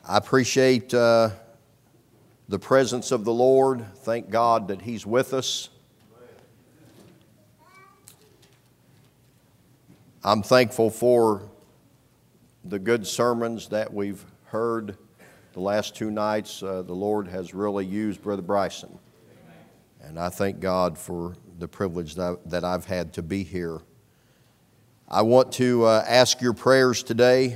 I appreciate the presence of the Lord. Thank God that He's with us. I'm thankful for the good sermons that we've heard the last two nights. The Lord has really used Brother Bryson. And I thank God for the privilege that I've had to be here. I want to ask your prayers today.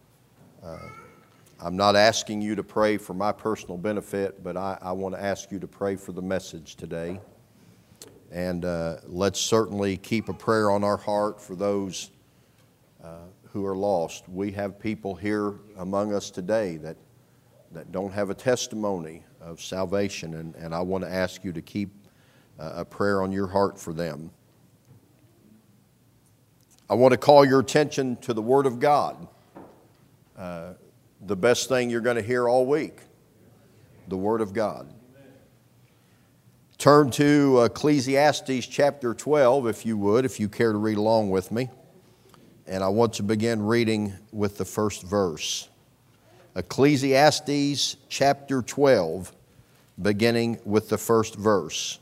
I'm not asking you to pray for my personal benefit, but I want to ask you to pray for the message today. And let's certainly keep a prayer on our heart for those who are lost. We have people here among us today that don't have a testimony of salvation, and I want to ask you to keep a prayer on your heart for them. I want to call your attention to the Word of God. The best thing you're going to hear all week, the Word of God. Turn to Ecclesiastes chapter 12, if you would, if you care to read along with me. And I want to begin reading with the first verse. Ecclesiastes chapter 12, beginning with the first verse.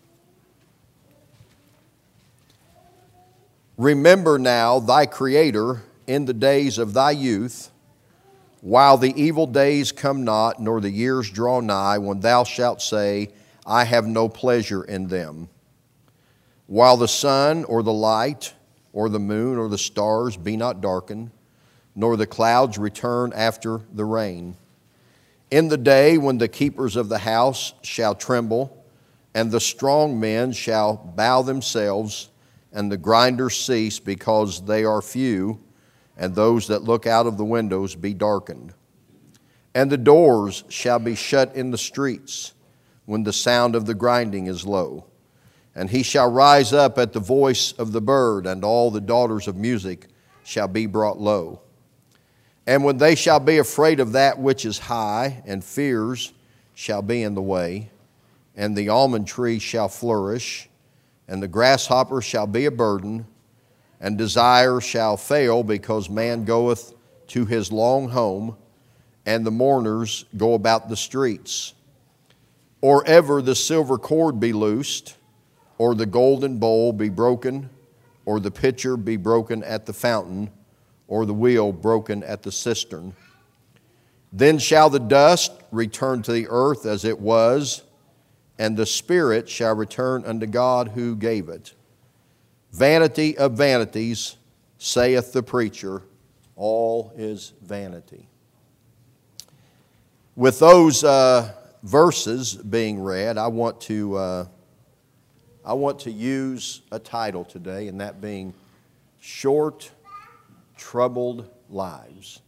Remember now thy Creator in the days of thy youth, while the evil days come not, nor the years draw nigh, when thou shalt say, I have no pleasure in them. While the sun or the light or the moon or the stars be not darkened, nor the clouds return after the rain. In the day when the keepers of the house shall tremble, and the strong men shall bow themselves, and the grinders cease because they are few, and those that look out of the windows be darkened. And the doors shall be shut in the streets, when the sound of the grinding is low. And he shall rise up at the voice of the bird, and all the daughters of music shall be brought low. And when they shall be afraid of that which is high, and fears shall be in the way, and the almond tree shall flourish, and the grasshopper shall be a burden, and desire shall fail, because man goeth to his long home, and the mourners go about the streets. Or ever the silver cord be loosed, or the golden bowl be broken, or the pitcher be broken at the fountain, or the wheel broken at the cistern. Then shall the dust return to the earth as it was, and the spirit shall return unto God who gave it. Vanity of vanities, saith the preacher, all is vanity. With those verses being read, I want to use a title today, and that being Short, Troubled Lives.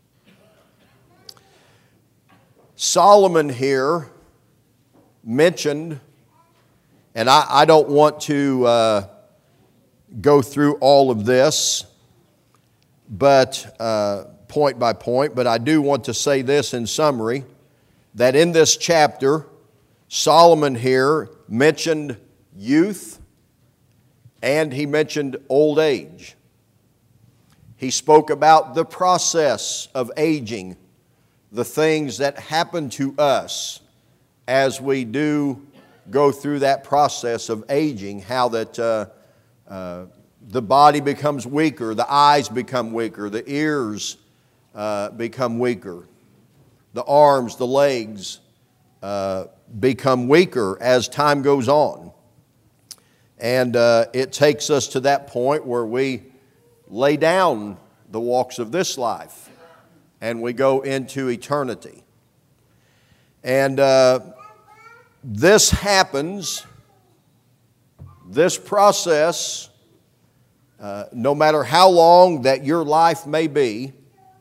Solomon here mentioned, and I don't want to go through all of this, but point by point, but I do want to say this in summary, that in this chapter, Solomon here mentioned youth and he mentioned old age. He spoke about the process of aging, the things that happen to us as we do go through that process of aging, how that the body becomes weaker, the eyes become weaker, the ears become weaker, the arms, the legs become weaker as time goes on. And it takes us to that point where we lay down the walks of this life and we go into eternity. And this happens, this process, no matter how long that your life may be,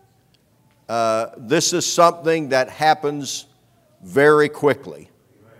this is something that happens very quickly.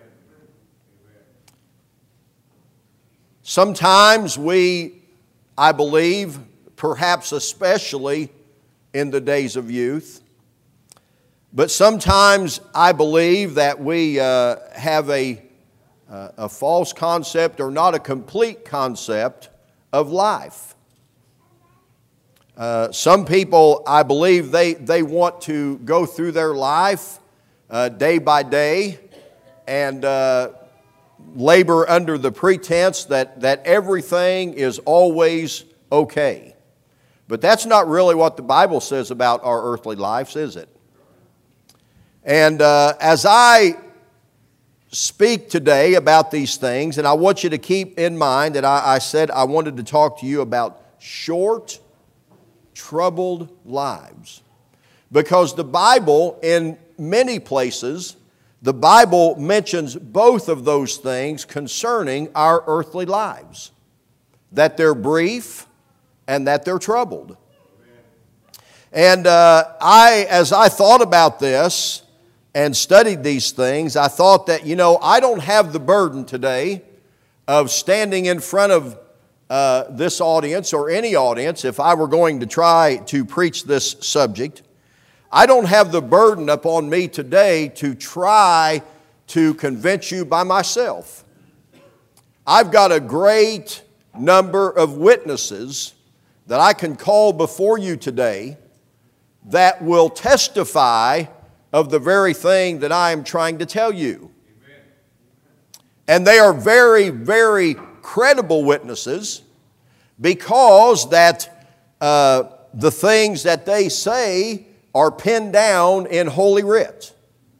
Sometimes I believe, perhaps especially in the days of youth, but sometimes I believe that we have a false concept or not a complete concept of life. Some people, I believe, they want to go through their life day by day and labor under the pretense that everything is always okay. But that's not really what the Bible says about our earthly lives, is it? And as I speak today about these things, and I want you to keep in mind that I said I wanted to talk to you about short, troubled lives. Because the Bible, in many places, the Bible mentions both of those things concerning our earthly lives. That they're brief and that they're troubled. And as I thought about this and studied these things, I thought that, I don't have the burden today of standing in front of this audience or any audience if I were going to try to preach this subject. I don't have the burden upon me today to try to convince you by myself. I've got a great number of witnesses that I can call before you today that will testify of the very thing that I am trying to tell you. Amen. And they are very, very credible witnesses because that the things that they say are pinned down in Holy Writ.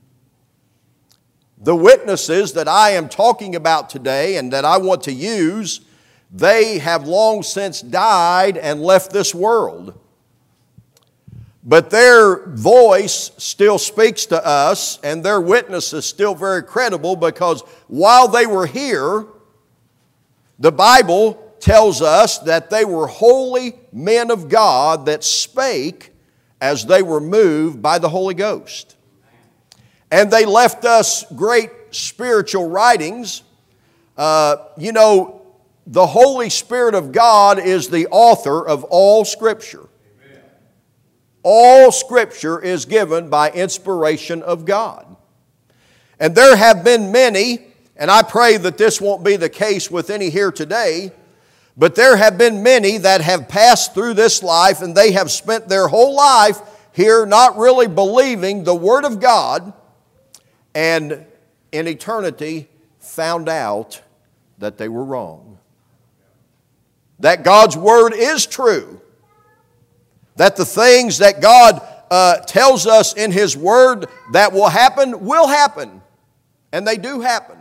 The witnesses that I am talking about today and that I want to use, they have long since died and left this world. But their voice still speaks to us, and their witness is still very credible because while they were here, the Bible tells us that they were holy men of God that spake as they were moved by the Holy Ghost. And they left us great spiritual writings. The Holy Spirit of God is the author of all Scripture. Amen. All Scripture is given by inspiration of God. And there have been many, and I pray that this won't be the case with any here today, but there have been many that have passed through this life and they have spent their whole life here not really believing the Word of God, and in eternity found out that they were wrong. That God's Word is true. That the things that God tells us in His Word that will happen. And they do happen.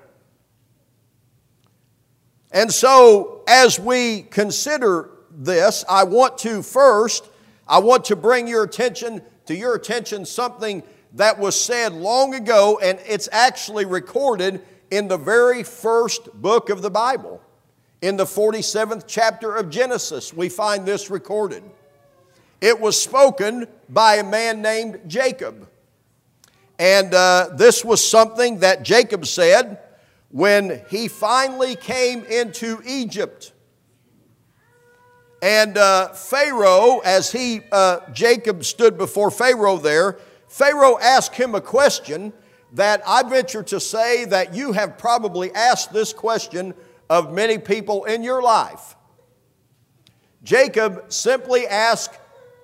And so, as we consider this, I want to bring your attention something that was said long ago, and it's actually recorded in the very first book of the Bible. In the 47th chapter of Genesis, we find this recorded. It was spoken by a man named Jacob. And this was something that Jacob said when he finally came into Egypt. And Pharaoh, as Jacob stood before Pharaoh there, Pharaoh asked him a question that I venture to say that you have probably asked this question of many people in your life. Pharaoh simply asked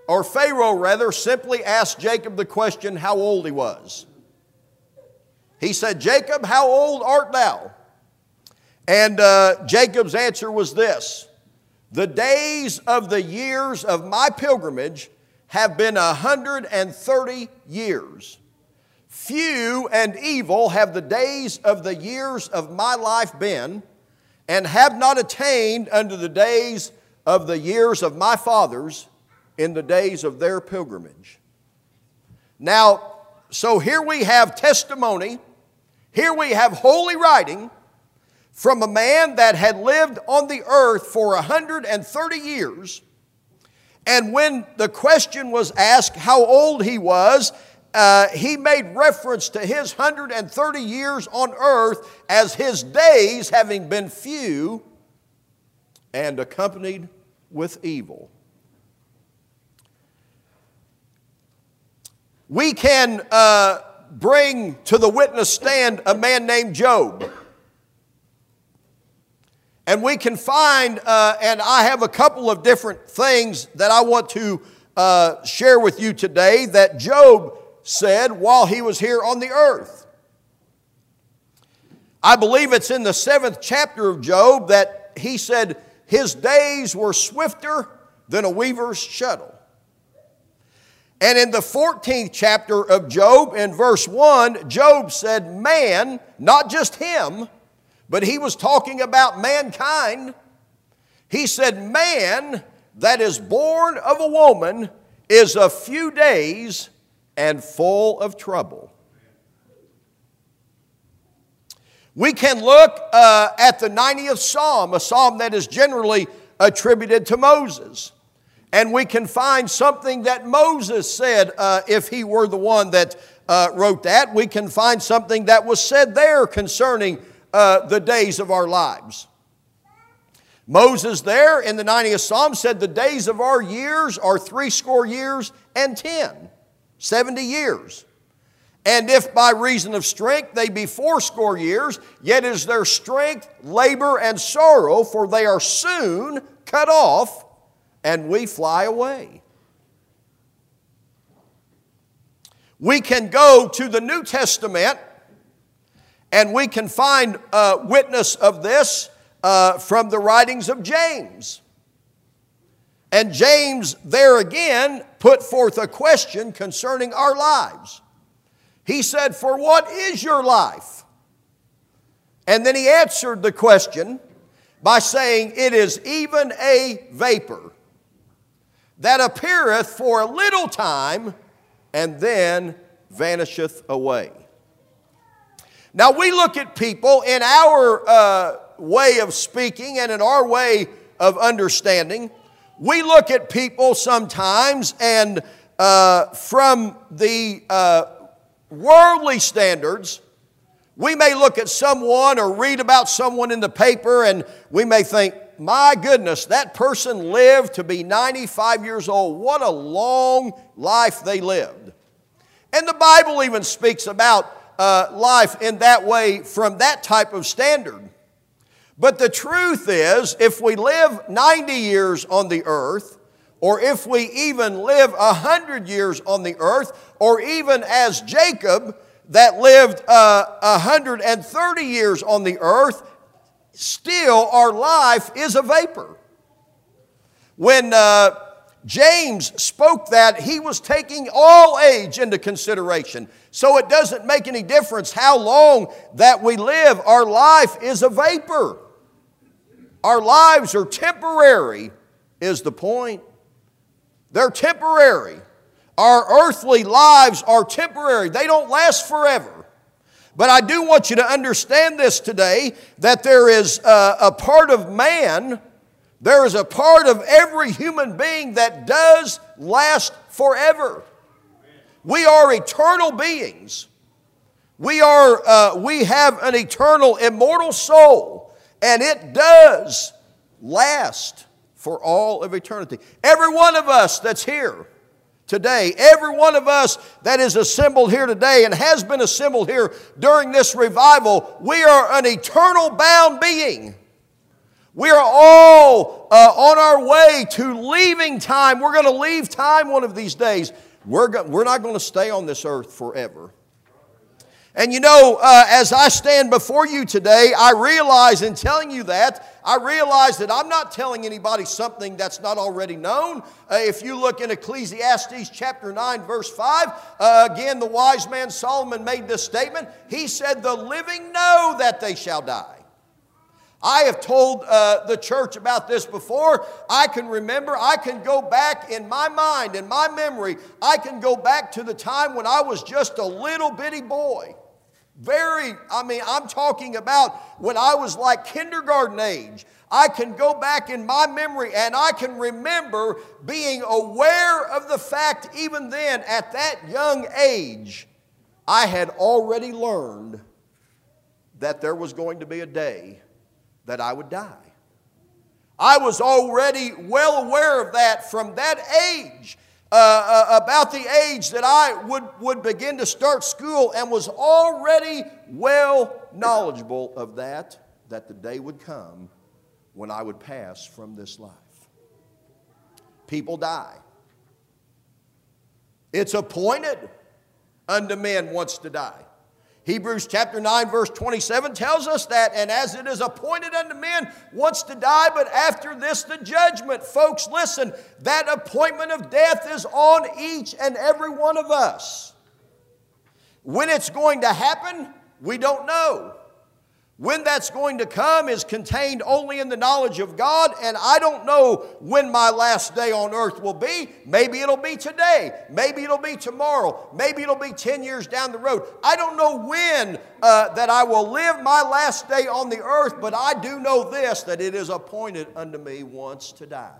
Jacob the question how old he was. He said, "Jacob, how old art thou?" And Jacob's answer was this: "The days of the years of my pilgrimage have been 130 years. Few and evil have the days of the years of my life been, and have not attained unto the days of the years of my fathers in the days of their pilgrimage." Now, so here we have testimony, here we have holy writing from a man that had lived on the earth for 130 years. And when the question was asked how old he was, he made reference to his 130 years on earth as his days having been few and accompanied with evil. We can bring to the witness stand a man named Job. And we can find, and I have a couple of different things that I want to share with you today that Job said while he was here on the earth. I believe it's in the 7th chapter of Job that he said his days were swifter than a weaver's shuttle. And in the 14th chapter of Job, in verse 1, Job said, man, not just him, but he was talking about mankind. He said, man that is born of a woman is a few days and full of trouble. We can look at the 90th Psalm, a psalm that is generally attributed to Moses. And we can find something that Moses said, if he were the one that wrote that. We can find something that was said there concerning the days of our lives. Moses there in the 90th Psalm said the days of our years are 80 years and 10, 70 years. And if by reason of strength they be 80 years, yet is their strength labor and sorrow, for they are soon cut off, and we fly away. We can go to the New Testament, and we can find witness of this from the writings of James. And James there again put forth a question concerning our lives. He said, for what is your life? And then he answered the question by saying, it is even a vapor that appeareth for a little time and then vanisheth away. Now we look at people in our way of speaking and in our way of understanding. We look at people sometimes and from the worldly standards, we may look at someone or read about someone in the paper and we may think, my goodness, that person lived to be 95 years old. What a long life they lived. And the Bible even speaks about life in that way from that type of standard. But the truth is, if we live 90 years on the earth, or if we even live 100 years on the earth, or even as Jacob that lived 130 years on the earth, still our life is a vapor. When James spoke that, he was taking all age into consideration. So it doesn't make any difference how long that we live. Our life is a vapor. Our lives are temporary, is the point. They're temporary. Our earthly lives are temporary. They don't last forever. But I do want you to understand this today, that there is a part of man, there is a part of every human being that does last forever. We are eternal beings. We have an eternal, immortal soul, and it does last for all of eternity. Every one of us that's here today, every one of us that is assembled here today and has been assembled here during this revival, we are an eternal bound being. We are all on our way to leaving time. We're going to leave time one of these days. We're not going to stay on this earth forever. And you know, as I stand before you today, I realize in telling you that, I realize that I'm not telling anybody something that's not already known. If you look in Ecclesiastes chapter 9, verse 5, again, the wise man Solomon made this statement. He said, the living know that they shall die. I have told the church about this before. I can remember, I can go back in my mind, in my memory, I can go back to the time when I was just a little bitty boy. I'm talking about when I was like kindergarten age. I can go back in my memory and I can remember being aware of the fact even then at that young age, I had already learned that there was going to be a day that I would die. I was already well aware of that from that age. About the age that I would begin to start school, and was already well knowledgeable of that the day would come when I would pass from this life. People die. It's appointed unto men once to die. Hebrews chapter 9 verse 27 tells us that, and as it is appointed unto men once to die, but after this the judgment. Folks, listen, that appointment of death is on each and every one of us. When it's going to happen, we don't know. When that's going to come is contained only in the knowledge of God, and I don't know when my last day on earth will be. Maybe it'll be today. Maybe it'll be tomorrow. Maybe it'll be 10 years down the road. I don't know when that I will live my last day on the earth, but I do know this, that it is appointed unto me once to die.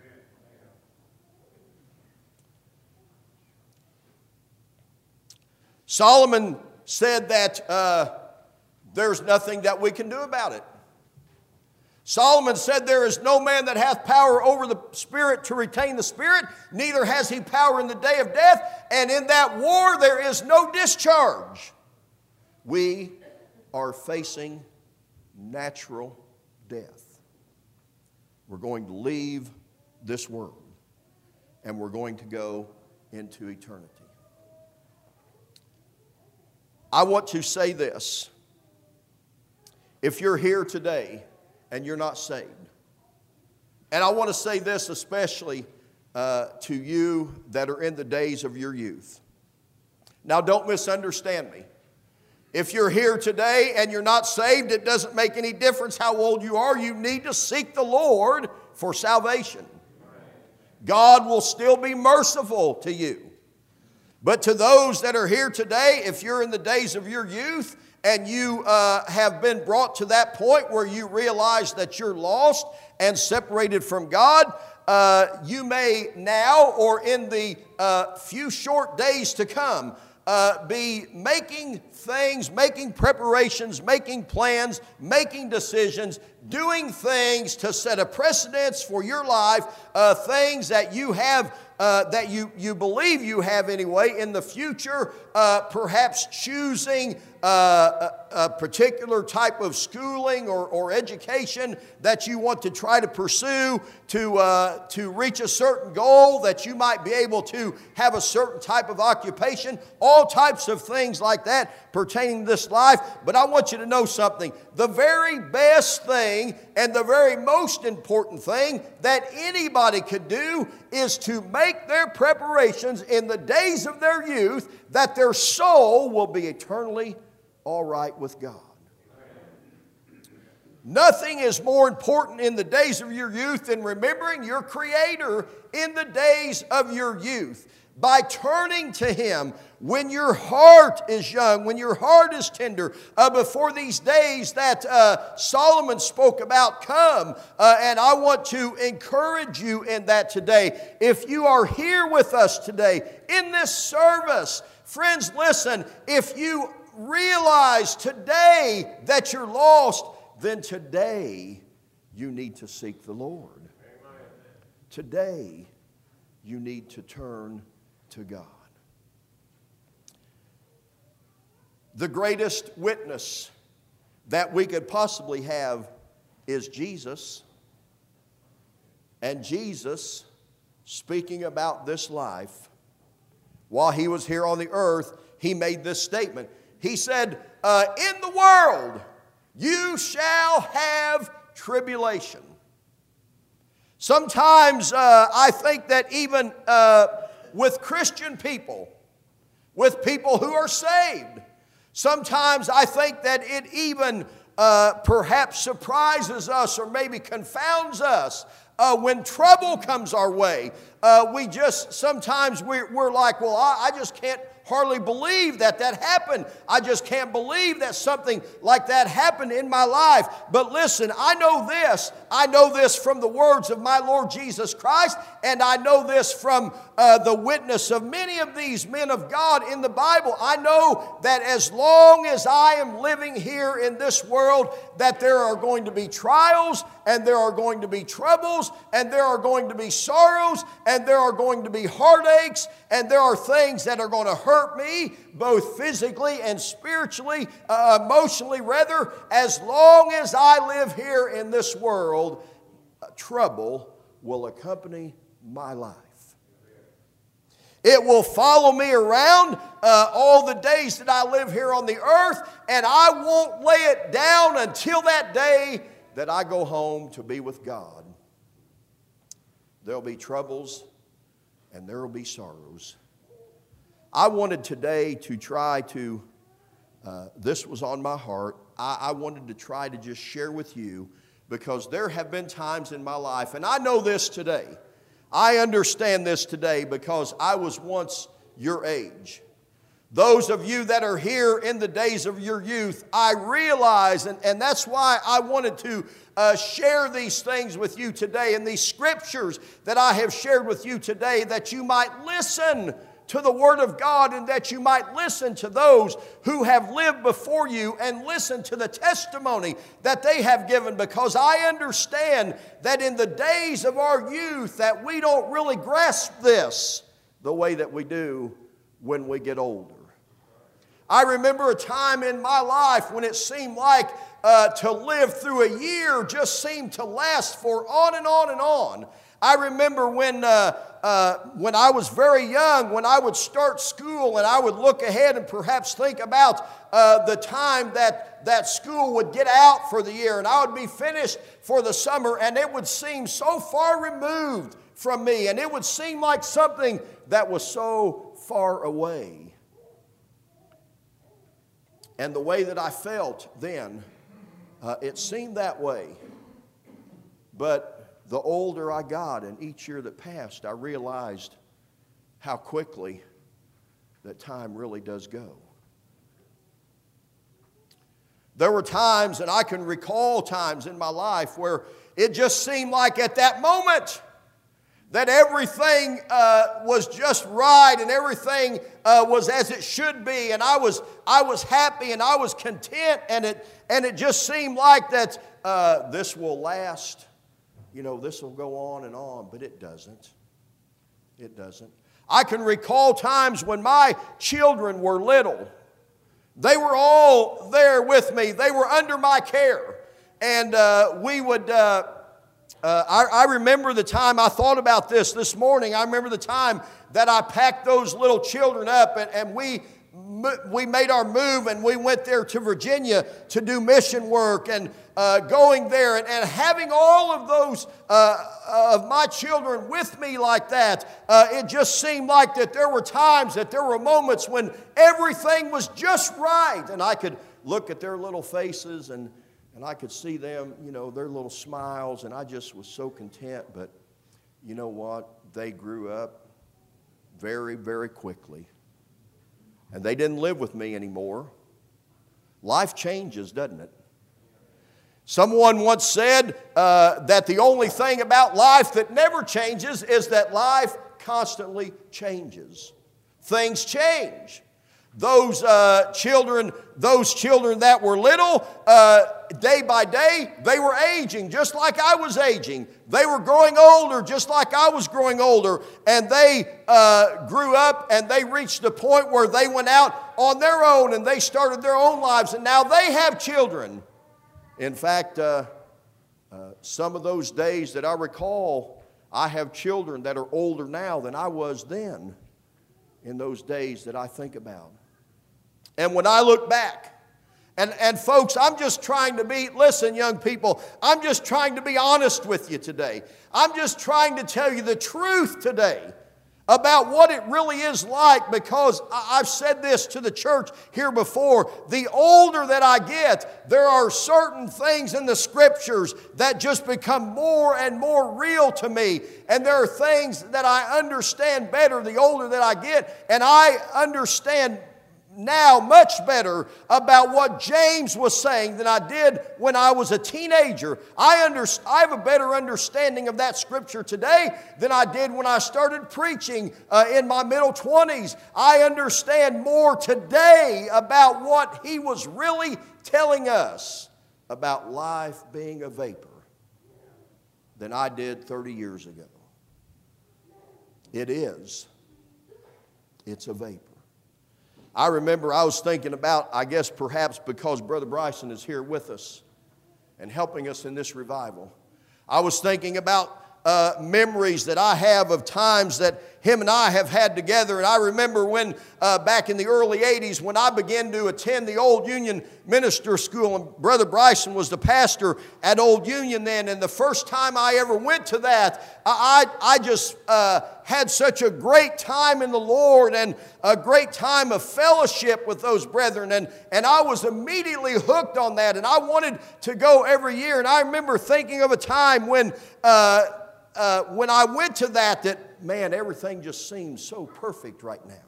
Solomon said that there's nothing that we can do about it. Solomon said, there is no man that hath power over the spirit to retain the spirit, neither has he power in the day of death, and in that war there is no discharge. We are facing natural death. We're going to leave this world, and we're going to go into eternity. I want to say this. If you're here today and you're not saved, and I want to say this especially to you that are in the days of your youth. Now, don't misunderstand me. If you're here today and you're not saved, it doesn't make any difference how old you are. You need to seek the Lord for salvation. God will still be merciful to you. But to those that are here today, if you're in the days of your youth, and you have been brought to that point where you realize that you're lost and separated from God, you may now or in the few short days to come be making things, making preparations, making plans, making decisions, doing things to set a precedence for your life, things that you have that you believe you have anyway in the future, perhaps choosing a particular type of schooling or education that you want to try to pursue to reach a certain goal, that you might be able to have a certain type of occupation, all types of things like that pertaining to this life. But I want you to know something. The very best thing and the very most important thing that anybody could do is to make their preparations in the days of their youth that their soul will be eternally all right with God. Nothing is more important in the days of your youth than remembering your Creator in the days of your youth. By turning to Him when your heart is young, when your heart is tender, before these days that Solomon spoke about come. And I want to encourage you in that today. If you are here with us today in this service, friends, listen, if you realize today that you're lost, then today you need to seek the Lord. Today you need to turn to God. The greatest witness that we could possibly have is Jesus. And Jesus, speaking about this life, while He was here on the earth, He made this statement. He said, in the world you shall have tribulation. Sometimes I think that even with Christian people, with people who are saved, sometimes I think that it even perhaps surprises us or maybe confounds us when trouble comes our way. Sometimes we're like, well, I just can't hardly believe that happened. I just can't believe that something like that happened in my life. But listen, I know this from the words of my Lord Jesus Christ, and I know this from the witness of many of these men of God in the Bible. I know that as long as I am living here in this world, that there are going to be trials, and there are going to be troubles, and there are going to be sorrows, and there are going to be heartaches, and there are things that are going to hurt me, both physically and spiritually, emotionally rather. As long as I live here in this world, trouble will accompany my life. It will follow me around all the days that I live here on the earth, and I won't lay it down until that day that I go home to be with God. There'll be troubles and there will be sorrows. I wanted today to try to, this was on my heart, I wanted to try to just share with you, because there have been times in my life, and I know this today. I understand this today because I was once your age. Those of you that are here in the days of your youth, I realize, and that's why I wanted to share these things with you today, and these scriptures that I have shared with you today, that you might listen to the Word of God, and that you might listen to those who have lived before you, and listen to the testimony that they have given, because I understand that in the days of our youth that we don't really grasp this the way that we do when we get older. I remember a time in my life when it seemed like to live through a year just seemed to last for on and on and on. I remember when I was very young, when I would start school, and I would look ahead and perhaps think about the time that school would get out for the year, and I would be finished for the summer, and it would seem so far removed from me, and it would seem like something that was so far away. And the way that I felt then, it seemed that way. But the older I got, and each year that passed, I realized how quickly that time really does go. There were times, and I can recall times in my life, where it just seemed like at that moment that everything was just right, and everything was as it should be, and I was happy, and I was content, and it just seemed like that this will last. You know, this will go on and on, but it doesn't. It doesn't. I can recall times when my children were little. They were all there with me. They were under my care. And we would, I remember the time, I thought about this morning. I remember the time that I packed those little children up, and we made our move, and we went there to Virginia to do mission work, and going there and having all of those of my children with me like that, it just seemed like that there were times, that there were moments when everything was just right, and I could look at their little faces, and I could see them, you know, their little smiles, and I just was so content. But you know what? They grew up very, very quickly. And they didn't live with me anymore. Life changes, doesn't it? Someone once said that the only thing about life that never changes is that life constantly changes. Things change. Those children that were little, day by day, they were aging just like I was aging. They were growing older just like I was growing older. And they grew up, and they reached the point where they went out on their own, and they started their own lives, and now they have children. In fact, some of those days that I recall, I have children that are older now than I was then, in those days that I think about. And when I look back, and folks, I'm just trying to listen, young people, I'm just trying to be honest with you today. I'm just trying to tell you the truth today about what it really is like, because I've said this to the church here before. The older that I get, there are certain things in the Scriptures that just become more and more real to me. And there are things that I understand better the older that I get. And I understand now much better about what James was saying than I did when I was a teenager. I have a better understanding of that Scripture today than I did when I started preaching in my middle 20s. I understand more today about what he was really telling us about life being a vapor than I did 30 years ago. It is. It's a vapor. I remember I was thinking about, I guess perhaps because Brother Bryson is here with us and helping us in this revival, I was thinking about memories that I have of times that him and I have had together. And I remember when back in the early 80s when I began to attend the Old Union Minister School, and Brother Bryson was the pastor at Old Union then. And the first time I ever went to that, I just had such a great time in the Lord and a great time of fellowship with those brethren. And I was immediately hooked on that. And I wanted to go every year. And I remember thinking of a time when I went to that, man, everything just seems so perfect right now.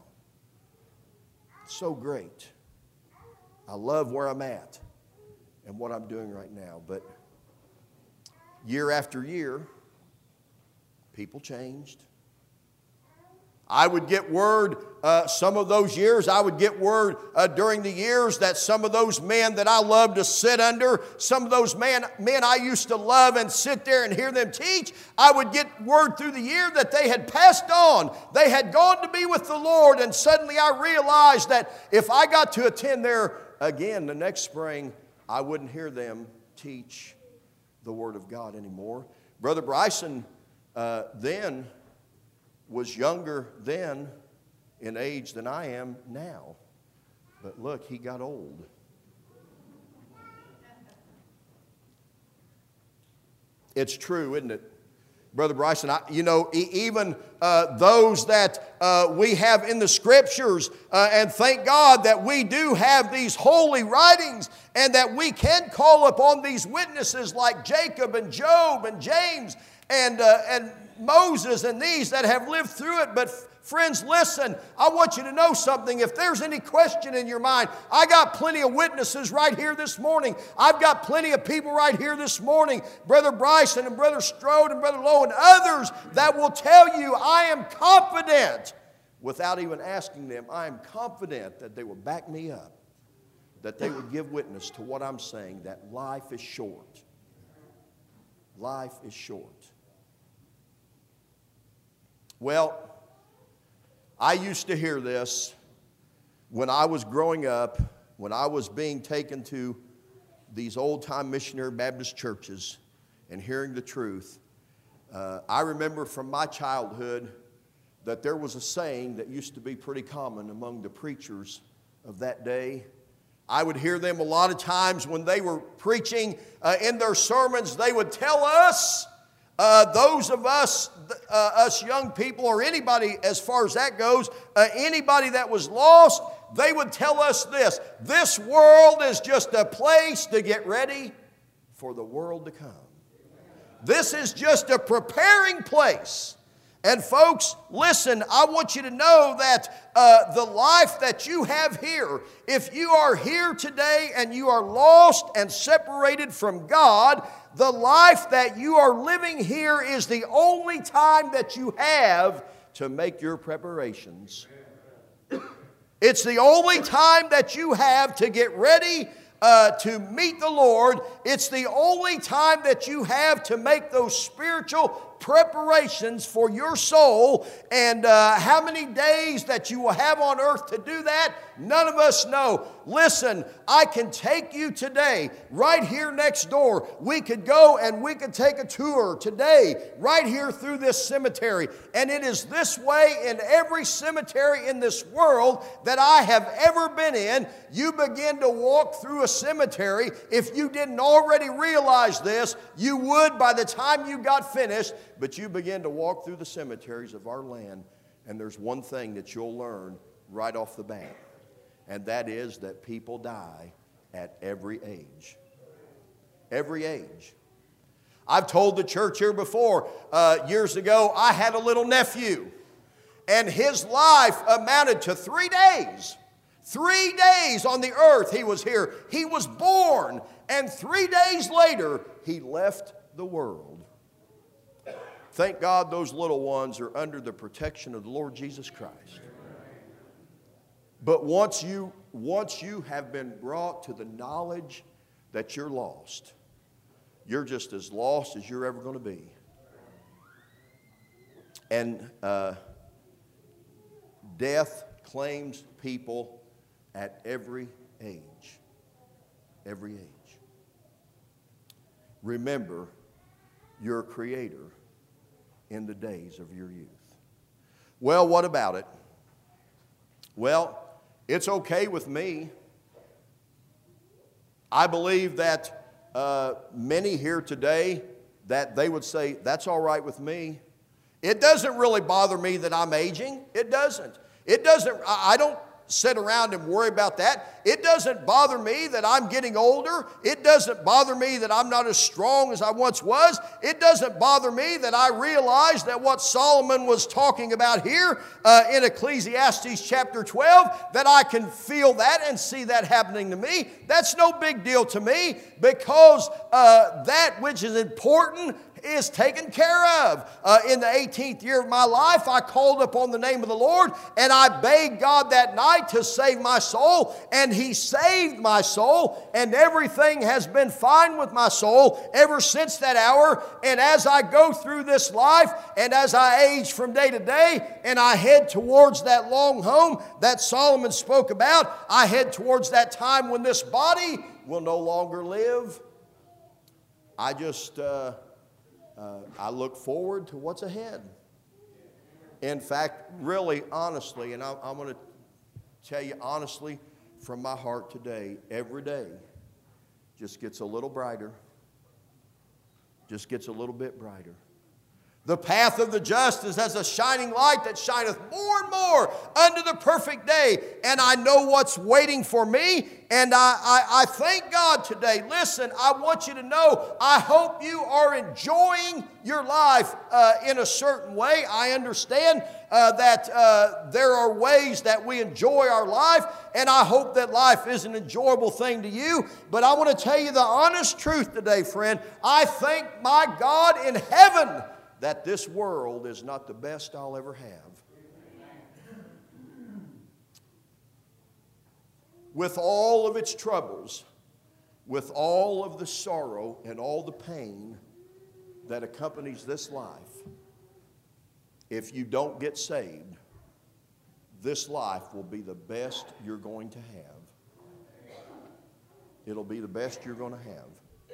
So great. I love where I'm at and what I'm doing right now. But year after year, people changed. I would get word some of those years, I would get word during the years that some of those men that I loved to sit under, some of those men I used to love and sit there and hear them teach, I would get word through the year that they had passed on. They had gone to be with the Lord, and suddenly I realized that if I got to attend there again the next spring, I wouldn't hear them teach the Word of God anymore. Brother Bryson then was younger then in age than I am now. But look, he got old. It's true, isn't it? Brother Bryson, even those that we have in the Scriptures, and thank God that we do have these holy writings and that we can call upon these witnesses like Jacob and Job and James and Moses and these that have lived through it. But friends, listen, I want you to know something. If there's any question in your mind, I got plenty of witnesses right here this morning. I've got plenty of people right here this morning, Brother Bryson and Brother Strode and Brother Lowe and others that will tell you, I am confident, without even asking them, I am confident that they will back me up, that they would give witness to what I'm saying, that life is short. Life is short. Well, I used to hear this when I was growing up, when I was being taken to these old-time missionary Baptist churches and hearing the truth. I remember from my childhood that there was a saying that used to be pretty common among the preachers of that day. I would hear them a lot of times when they were preaching in their sermons. They would tell us, those of us, us young people, or anybody as far as that goes, anybody that was lost, they would tell us this: this world is just a place to get ready for the world to come. This is just a preparing place. And folks, listen, I want you to know that the life that you have here, if you are here today and you are lost and separated from God, the life that you are living here is the only time that you have to make your preparations. It's the only time that you have to get ready to meet the Lord. It's the only time that you have to make those spiritual preparations for your soul. And how many days that you will have on earth to do that, none of us know. Listen, I can take you today, right here next door. We could go and we could take a tour today, right here through this cemetery. And it is this way in every cemetery in this world that I have ever been in. You begin to walk through a cemetery. If you didn't already realize this, you would by the time you got finished. But you begin to walk through the cemeteries of our land, and there's one thing that you'll learn right off the bat, and that is that people die at every age. Every age. I've told the church here before, years ago, I had a little nephew, and his life amounted to 3 days. 3 days on the earth he was here. He was born, and 3 days later, he left the world. Thank God those little ones are under the protection of the Lord Jesus Christ. But once you have been brought to the knowledge that you're lost, you're just as lost as you're ever going to be. And Death claims people at every age. Every age. Remember your Creator in the days of your youth. Well, what about it? Well, it's okay with me. I believe that many here today, that they would say, that's all right with me. It doesn't really bother me that I'm aging. It doesn't. I don't sit around and worry about that. It doesn't bother me that I'm getting older. It doesn't bother me that I'm not as strong as I once was. It doesn't bother me that I realize that what Solomon was talking about here in Ecclesiastes chapter 12, that I can feel that and see that happening to me. That's no big deal to me, because that which is important is taken care of. In the 18th year of my life, I called upon the name of the Lord, and I begged God that night to save my soul, and He saved my soul, and everything has been fine with my soul ever since that hour. And as I go through this life, and as I age from day to day, and I head towards that long home that Solomon spoke about, I head towards that time when this body will no longer live. I just... I look forward to what's ahead. In fact, really, honestly, and I'm going to tell you honestly from my heart today, every day just gets a little brighter, just gets a little bit brighter. The path of the just is as a shining light that shineth more and more unto the perfect day. And I know what's waiting for me. And I thank God today. Listen, I want you to know, I hope you are enjoying your life in a certain way. I understand that there are ways that we enjoy our life. And I hope that life is an enjoyable thing to you. But I want to tell you the honest truth today, friend. I thank my God in heaven that this world is not the best I'll ever have. With all of its troubles, with all of the sorrow and all the pain that accompanies this life, if you don't get saved, this life will be the best you're going to have. It'll be the best you're going to have.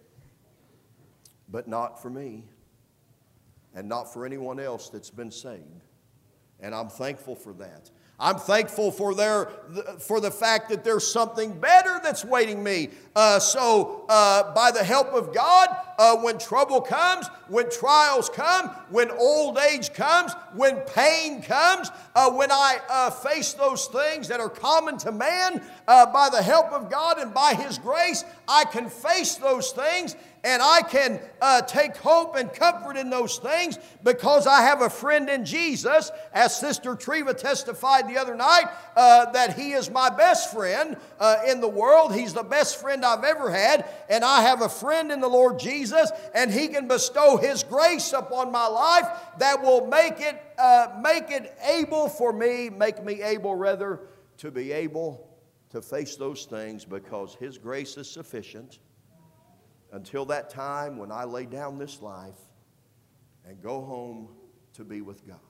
But not for me. And not for anyone else that's been saved. And I'm thankful for that. I'm thankful for the fact that there's something better that's waiting me. So by the help of God, when trouble comes, when trials come, when old age comes, when pain comes, when I face those things that are common to man, by the help of God and by His grace, I can face those things. And I can take hope and comfort in those things because I have a friend in Jesus, as Sister Treva testified the other night, that he is my best friend in the world. He's the best friend I've ever had. And I have a friend in the Lord Jesus, and He can bestow His grace upon my life that will make it able for me, make me able rather, to be able to face those things because His grace is sufficient. Until that time when I lay down this life and go home to be with God.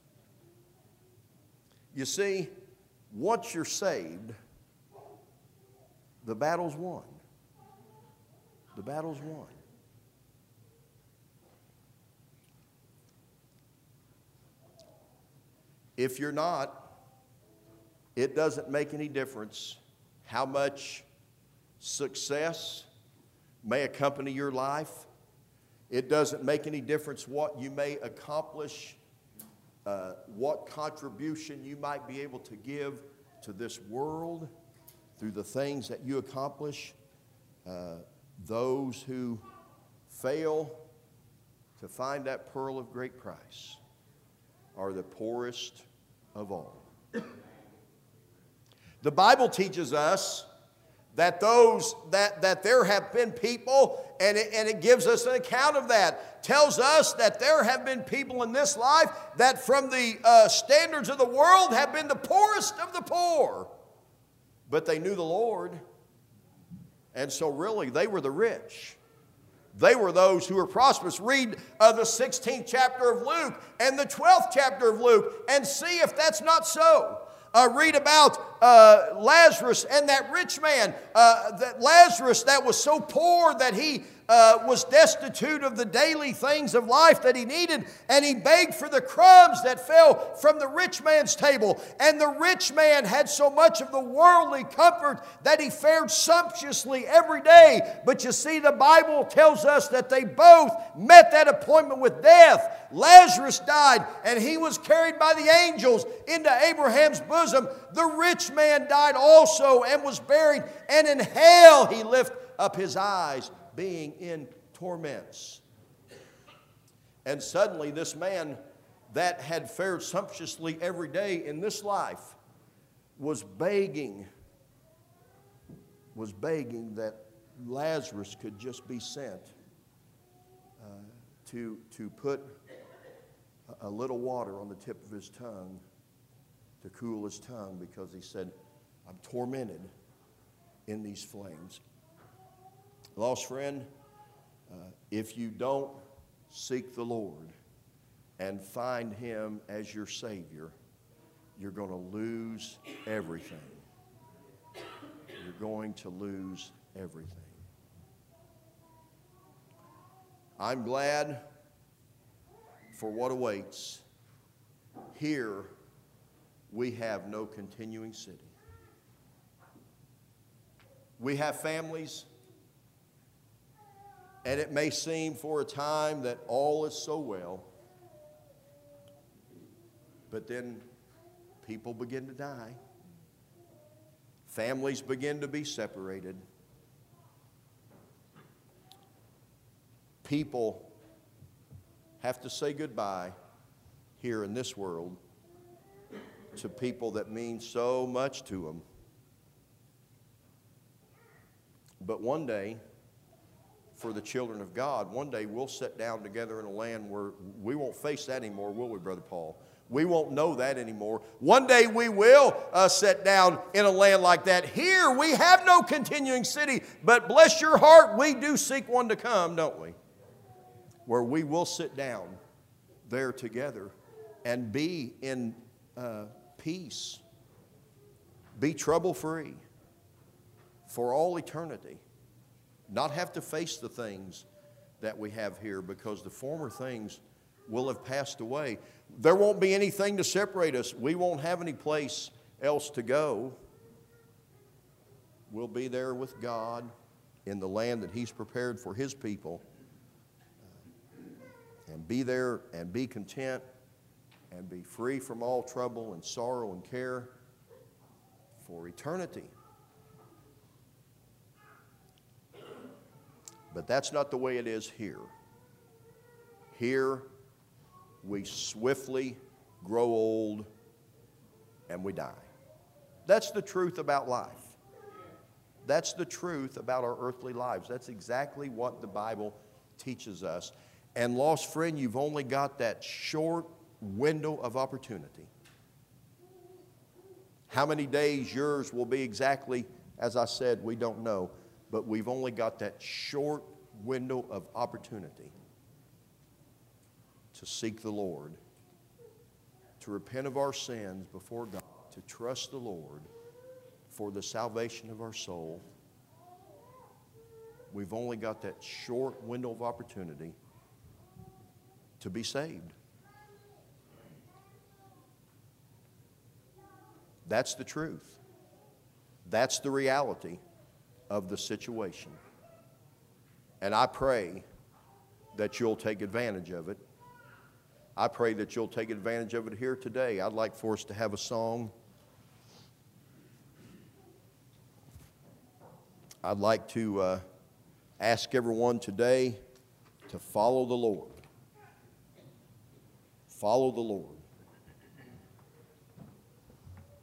You see, once you're saved, the battle's won. The battle's won. If you're not, it doesn't make any difference how much success may accompany your life. It doesn't make any difference what you may accomplish, what contribution you might be able to give to this world through the things that you accomplish. Those who fail to find that pearl of great price are the poorest of all. The Bible teaches us that there have been people, and it gives us an account of that, tells us that there have been people in this life that from the standards of the world have been the poorest of the poor. But they knew the Lord, and so really they were the rich. They were those who were prosperous. Read the 16th chapter of Luke and the 12th chapter of Luke and see if that's not so. Read about Lazarus and that rich man. That Lazarus that was so poor that he was destitute of the daily things of life that he needed, and he begged for the crumbs that fell from the rich man's table. And the rich man had so much of the worldly comfort that he fared sumptuously every day. But you see, the Bible tells us that they both met that appointment with death. Lazarus died, and he was carried by the angels into Abraham's bosom. The rich man died also and was buried, and in hell he lifted up his eyes, being in torments. And suddenly this man that had fared sumptuously every day in this life was begging that Lazarus could just be sent to put a little water on the tip of his tongue to cool his tongue, because he said, I'm tormented in these flames. Lost friend, if you don't seek the Lord and find Him as your Savior, you're going to lose everything. You're going to lose everything. I'm glad for what awaits. Here we have no continuing city. We have families, and it may seem for a time that all is so well, but then people begin to die. Families begin to be separated. People have to say goodbye here in this world to people that mean so much to them. But one day, for the children of God, one day we'll sit down together in a land where we won't face that anymore, will we, Brother Paul? We won't know that anymore. One day we will sit down in a land like that. Here we have no continuing city, but bless your heart, we do seek one to come, don't we? Where we will sit down there together and be in peace, be trouble-free for all eternity. Not have to face the things that we have here, because the former things will have passed away. There won't be anything to separate us. We won't have any place else to go. We'll be there with God in the land that He's prepared for His people, and be there and be content and be free from all trouble and sorrow and care for eternity. But that's not the way it is here. Here, we swiftly grow old and we die. That's the truth about life. That's the truth about our earthly lives. That's exactly what the Bible teaches us. And lost friend, you've only got that short window of opportunity. How many days yours will be exactly, as I said, we don't know. But we've only got that short window of opportunity to seek the Lord, to repent of our sins before God, to trust the Lord for the salvation of our soul. We've only got that short window of opportunity to be saved. That's the truth. That's the reality of the situation. And I pray that you'll take advantage of it. I pray that you'll take advantage of it here today. I'd like for us to have a song. I'd like to ask everyone today to follow the Lord. Follow the Lord.